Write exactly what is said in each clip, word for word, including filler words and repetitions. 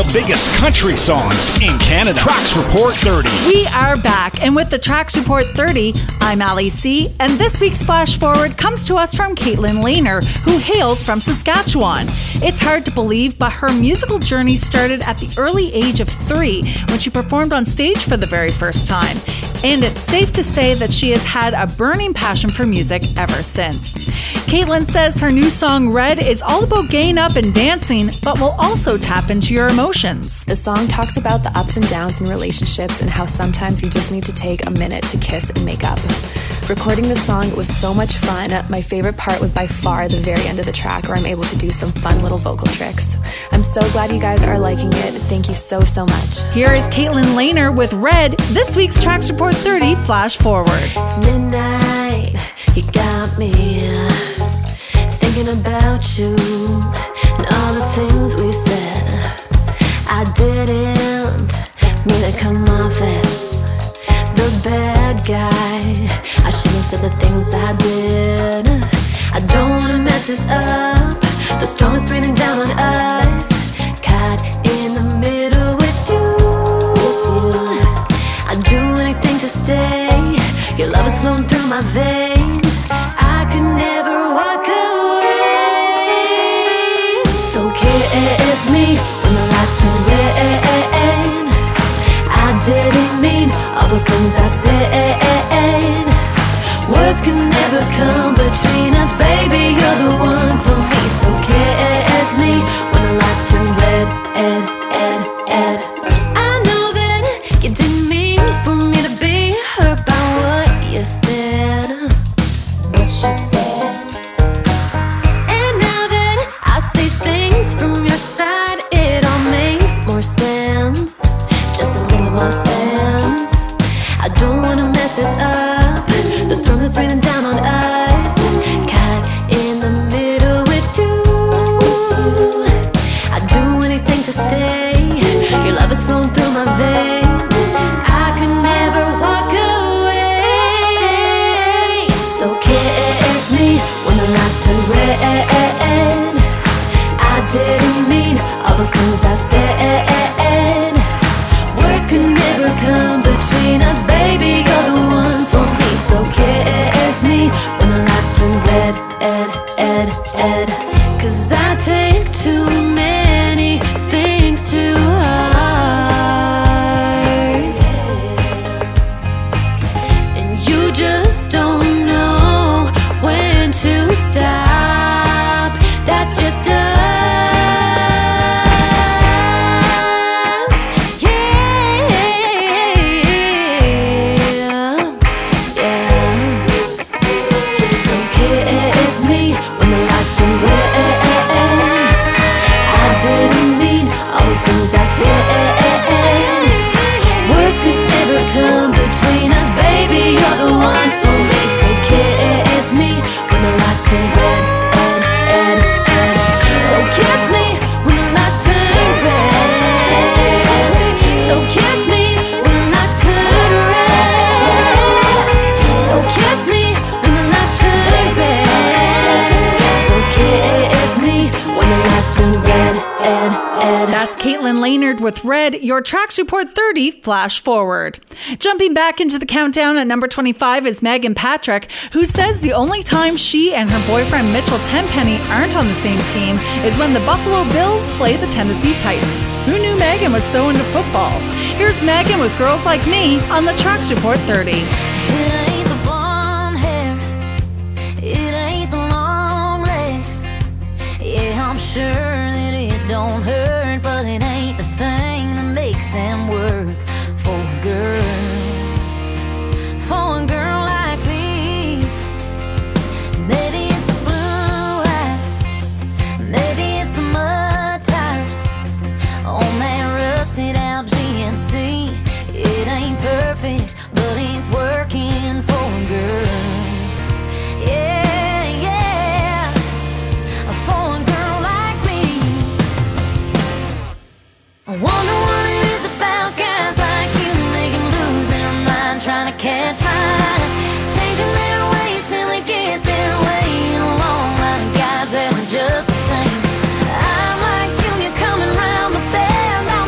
the biggest country songs in Canada. Tracks Report thirty. We are back, and with the Tracks Report thirty, I'm Ali C, and this week's Flash Forward comes to us from Caitlin Lehner, who hails from Saskatchewan. It's hard to believe, but her musical journey started at the early age of three when she performed on stage for the very first time. And it's safe to say that she has had a burning passion for music ever since. Caitlin says her new song, Red, is all about getting up and dancing, but will also tap into your emotions. The song talks about the ups and downs in relationships and how sometimes you just need to take a minute to kiss and make up. Recording the song was so much fun. My favorite part was by far the very end of the track, where I'm able to do some fun little vocal tricks. I'm so glad you guys are liking it. Thank you so, so much. Here is Caitlin Lehner with Red, this week's Tracks Report thirty Flash Forward. It's midnight, you got me thinking about you and all the things we said. I didn't mean to come off as the bad guy. I shouldn't have said the things I did. I don't wanna mess this up. The storm is raining down on us, caught in the middle with you. I'd do anything to stay. Your love is flowing through my veins. I could never walk away. So kiss me when the lights turn red. I didn't mean all those things I said. Words can never come between us, baby, you're the one for me. So kiss me when the lights turn red, red, red, red. I know that you didn't mean for me to be hurt by what you said, what you said. And now that I see things from your side, it all makes more sense, just a little more sense. I don't wanna mess this up. The storm that's raining down on us, caught in the middle with you. I'd do anything to stay. Your love is flowing through my veins. I could never walk away. So kiss me when the lights turn red. I didn't mean all those things I said. Words could never come between us, baby, you're the one for me. So kiss me when the lights turn red, red, red, red. Cause I take too many things to heart, and you just don't know when to stop. That's just us. With Red, your Tracks Report thirty Flash Forward. Jumping back into the countdown at number twenty-five is Megan Patrick, who says the only time she and her boyfriend Mitchell Tenpenny aren't on the same team is when the Buffalo Bills play the Tennessee Titans. Who knew Megan was so into football? Here's Megan with Girls Like Me on the Tracks Report thirty. It ain't the blonde hair, it ain't the long legs. Yeah, I'm sure that it don't hurt, but it ain't the thing that makes them work for a girl. For a girl like me, maybe it's the blue eyes, maybe it's the mud tires on that rusted out G M C. It ain't perfect, but it's working for a girl. Yeah, yeah, for a girl like me. I wonder what it is about guys like you, they can lose their mind trying to catch mine, changing their ways till they get their way in a long line of guys that are just the same. I'm like Junior coming round the bend.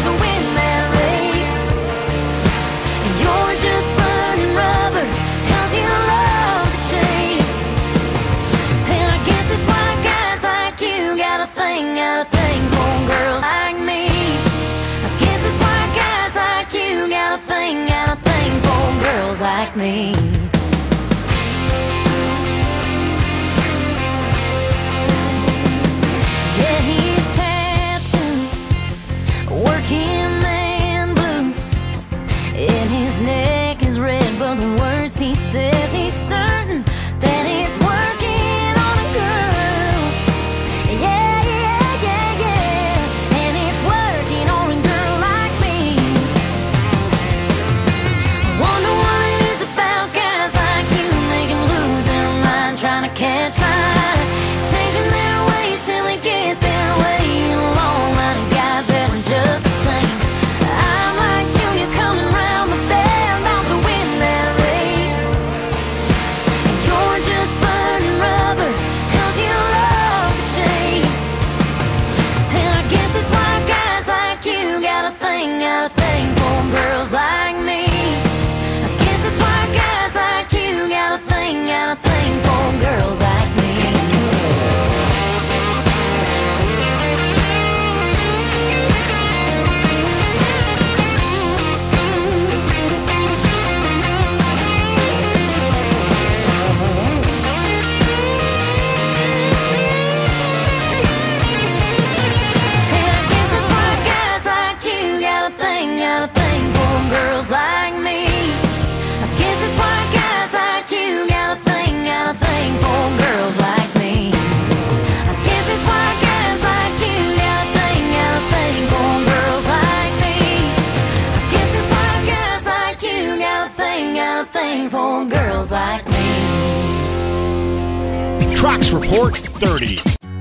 Tracks Report thirty.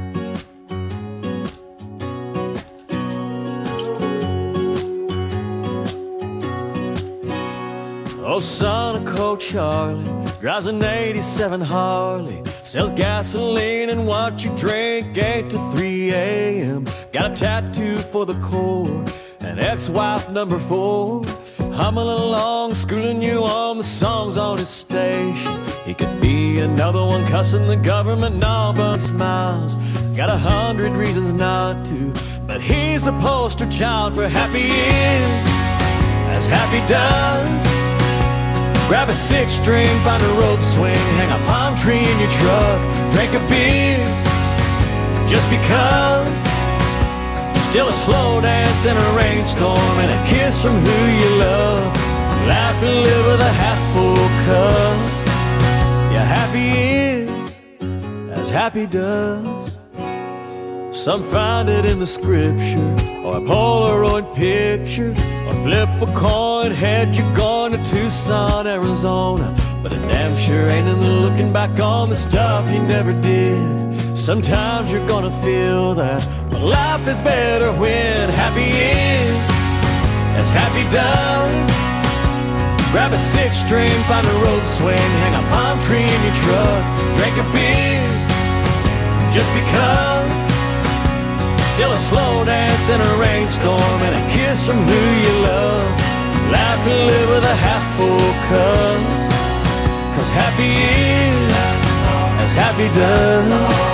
Oh, son of Coach Charlie drives an eighty-seven Harley, sells gasoline and what you drink eight to three a.m. Got a tattoo for the core, an ex-wife number four, humming along, schooling you on the songs on his station. He could be another one cussing the government, no but smiles. Got a hundred reasons not to, but he's the poster child for happy is, as happy does. Grab a six string, find a rope swing, hang a palm tree in your truck, drink a beer, just because. Still a slow dance in a rainstorm and a kiss from who you love. Laugh and live with a half full cup. Yeah, happy is as happy does. Some find it in the scripture, or a Polaroid picture, or flip a coin, head you're going to Tucson, Arizona. But it damn sure ain't in the looking back on the stuff you never did. Sometimes you're gonna feel that, but life is better when happy is as happy does. Grab a six string, find a rope swing, hang a palm tree in your truck, drink a beer, just because. Still a slow dance in a rainstorm and a kiss from who you love. Laugh and live with a half full cup, 'cause happy is as happy does.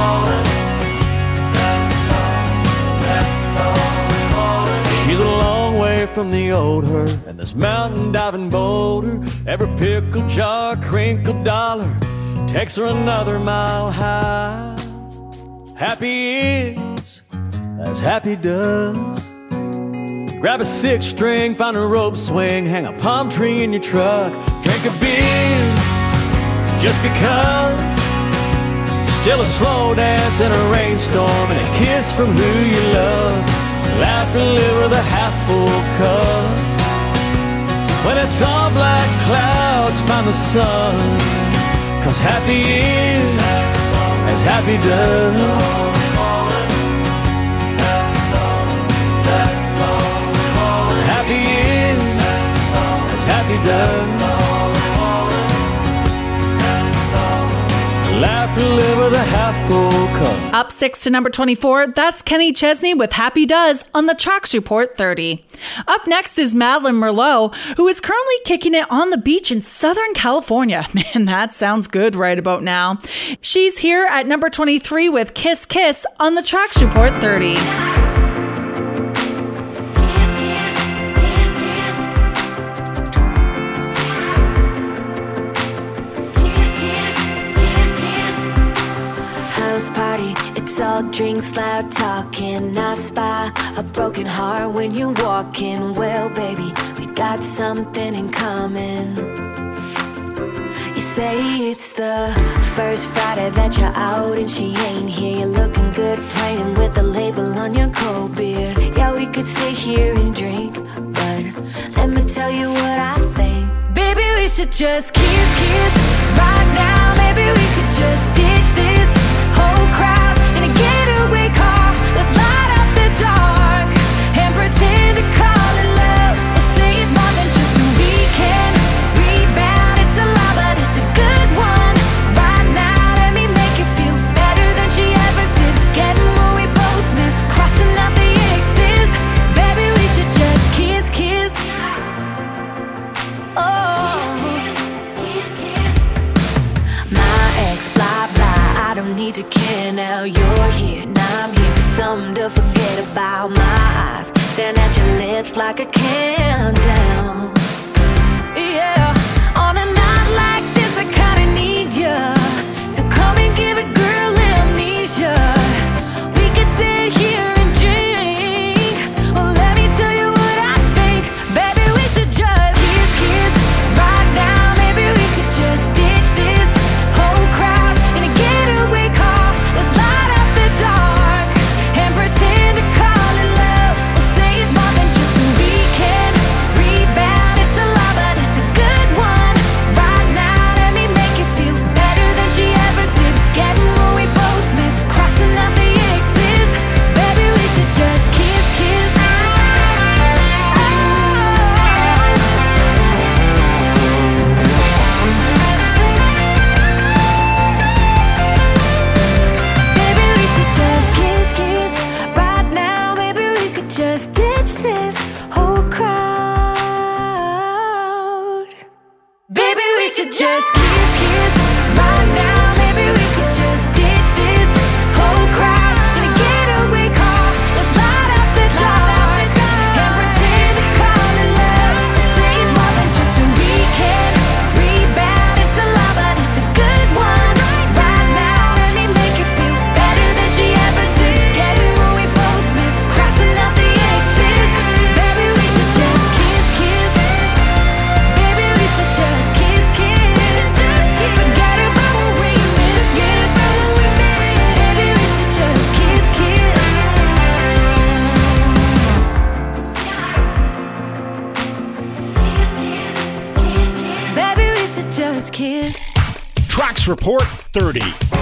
She's a long way from the old her and this mountain diving boulder. Every pickle jar, crinkled dollar takes her another mile high. Happy is as happy does. Grab a six string, find a rope swing, hang a palm tree in your truck, drink a beer, just because. Still a slow dance in a rainstorm and a kiss from who you love. Laugh and live with a half full cup. When it's all black clouds, find the sun, 'cause happy is as happy does. Happy is as happy does. Laugh and live with a half full cup. Up six to number twenty-four, that's Kenny Chesney with Happy Does on the Tracks Report thirty. Up next is Madeline Merlot, who is currently kicking it on the beach in Southern California. Man, that sounds good right about now. She's here at number twenty-three with Kiss Kiss on the Tracks Report thirty. Party, it's all drinks, loud talking. I spy a broken heart when you walk in. Well, baby, we got something in common. You say it's the first Friday that you're out and she ain't here. You're looking good playing with the label on your cold beer. Yeah, we could stay here and drink, but let me tell you what I think. Baby, we should just kiss, kiss right now. Maybe we could just ditch this whole crowd in a getaway car. Let's light up the dark and pretend to call it love. We'll say it's more than just a weekend rebound. It's a lie, but it's a good one. Right now, let me make you feel better than she ever did. Getting what we both miss, crossing out the X's. Baby, we should just kiss, kiss. Oh, my ex, blah, blah, I don't need to care now. You're here, now I'm here with something to forget about. My eyes staring at your lips like a countdown. Yeah, on a night like this I kinda need ya. So come and give a girl amnesia. We could sit here and drink. Well, let me tell you what I think. Baby, we should just kiss, kiss right now. Maybe we could just ditch this whole crowd in a getaway car. Let's light up the dark and pretend to call it love. We'll say it's more than just a weekend rebound. just kiss, kiss right now. Maybe we could just ditch this whole crowd in a getaway car. Let's light up the dark and pretend to call it love. Say it's more than just a weekend rebound. It's a lie, but it's a good one. Right now, let me make you feel better than she ever did. Get it when we both miss crossing out the exes. Baby, we should just kiss, kiss. Baby, we should just kiss, kiss. Forget about what we missed, yes. Baby, we should just kiss, kiss. Baby, we should just kiss. Tracks Report thirty.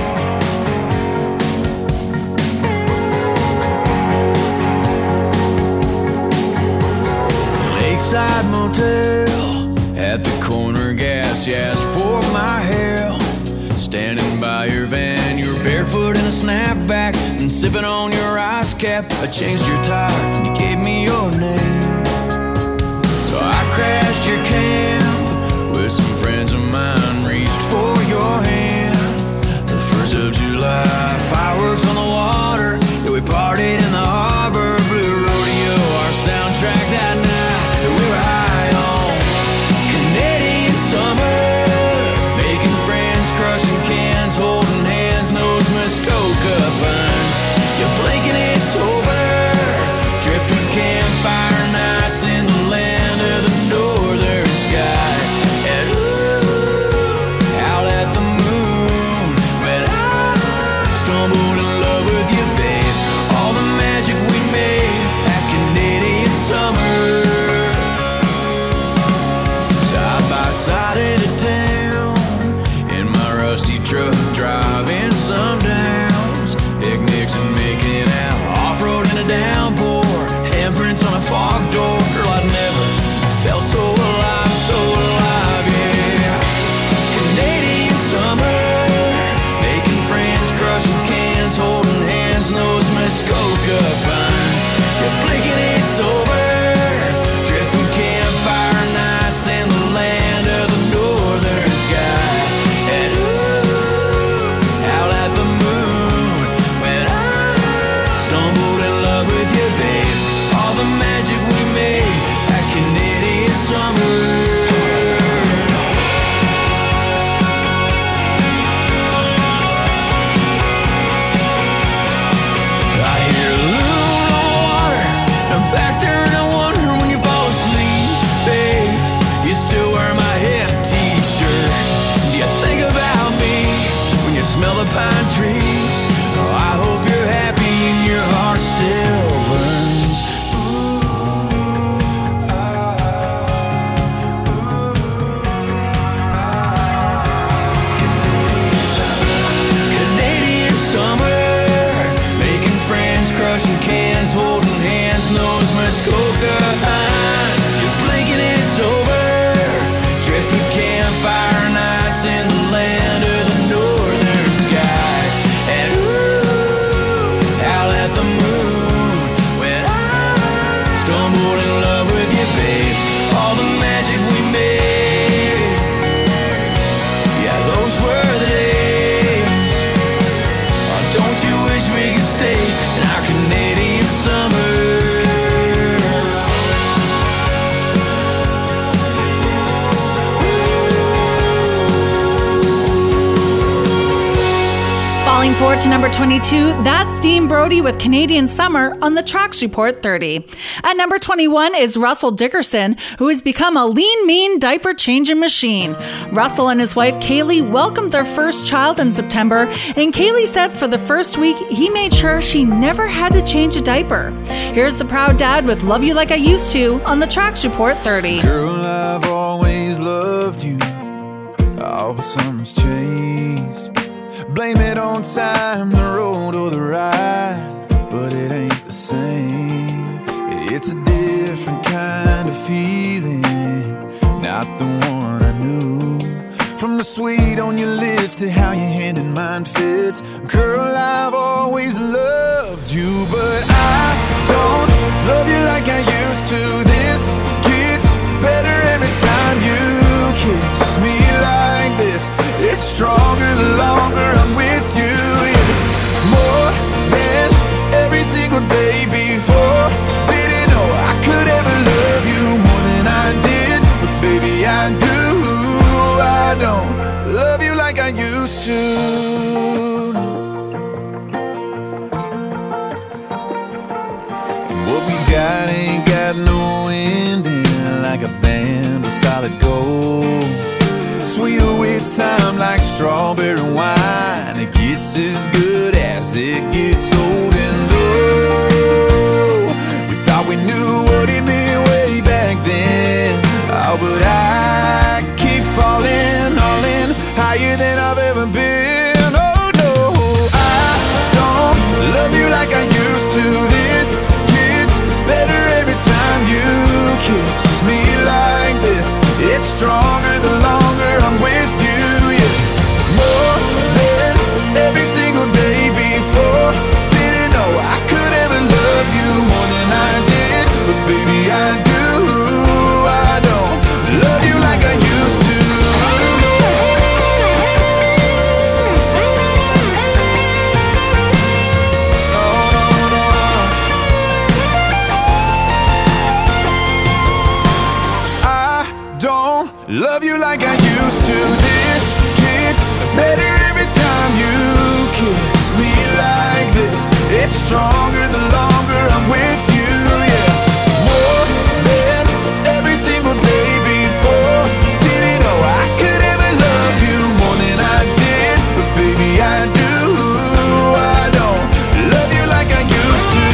Lakeside Motel at the corner gas. You asked for my help. Standing by your van, you were barefoot in a snapback and sipping on your ice cap. I changed your tire and you gave me your name. So I crashed your camp with some friends of mine, reached for your hand. The first of July, fireworks on the water. Yeah, we partied in the harbor, Blue Rodeo, our soundtrack that night. We were high on Canadian summer, making friends, crushing cans, holding hands, nose Muskoka pines. You're blinking, it's over. Driftwood campfire nights in the land of the northern sky. And ooh, out at the moon, when I stumbled in love with you, babe. All the magic we made that Canadian summer. Side by side into town in my rusty truck, driving some downs, picnics and making out, off-road in a downpour, handprints on a fog door. Girl, I've never felt so alive, so alive, yeah. Canadian summer, making friends, crushing cans, holding hands, nose Muskoka pines. You're blinking, it's over. Driftwood campfire nights in the land of the northern sky. And ooh, out at the moon, when I stumbled in love with you, babe. All the magic we made that Canadian summer. I hear a loon on the water, and back there and I wonder when you fall asleep, babe. You still wear my hip t-shirt. Do you think about me when you smell the pine trees? Oh, I hope you're happy and your heart still burns. Ooh, ah, ooh, ah. Canadian summer, making friends, crushing cans, holding hands, nose Muskoka pines. You're blinking, it's over. Driftwood campfire nights in the land of the northern sky. And ooh, out at the moon, when I stumbled in love with you, babe. All the magic we made, yeah, those were the days. Oh, don't you wish we could stay in our Canadian summer? Falling forward to number twenty-two, that's Dean Brody with Canadian Summer on the Tracks Report thirty. At number twenty-one is Russell Dickerson, who has become a lean, mean diaper changing machine. Russell and his wife Kaylee welcomed their first child in September, and Kaylee says for the first week, he made sure she never had to change a diaper. Here's the proud dad with Love You Like I Used To on the Tracks Report thirty. Girl, I've always loved you. Oh, but something's changed. Blame it on time, the road or the ride, but it ain't the same. It's a different kind of feeling, not the one I knew. From the sweet on your lips to how your hand in mine fits. Girl, I've always loved you, but I don't love you like I used to. This gets better every time you kiss me like like a band of solid gold. Sweeter with time like strawberry wine. It gets as good as it gets old. And oh, we thought we knew what it meant way back then. Oh, but I keep falling, all in, higher than I've ever been. Oh no, I don't love you like I used to. This gets better every time you kiss me like this. It's stronger the longer I'm with you, yeah. More than every single day before. Didn't know I could ever love you more than I did, but baby I do. I don't love you like I used to. Love you like I used to. This gets better every time you kiss me like this. It's stronger the longer I'm with you, yeah. More than every single day before. Didn't know I could ever love you more than I did, but baby I do. I don't love you like I used to.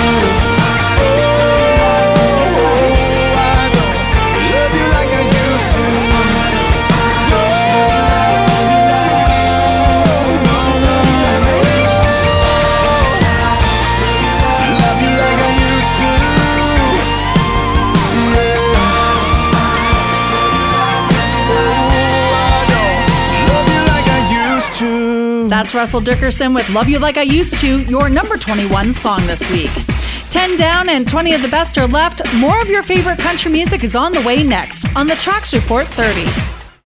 That's Russell Dickerson with Love You Like I Used To, your number twenty-one song this week. ten down and twenty of the best are left. More of your favorite country music is on the way next on the Tracks Report thirty.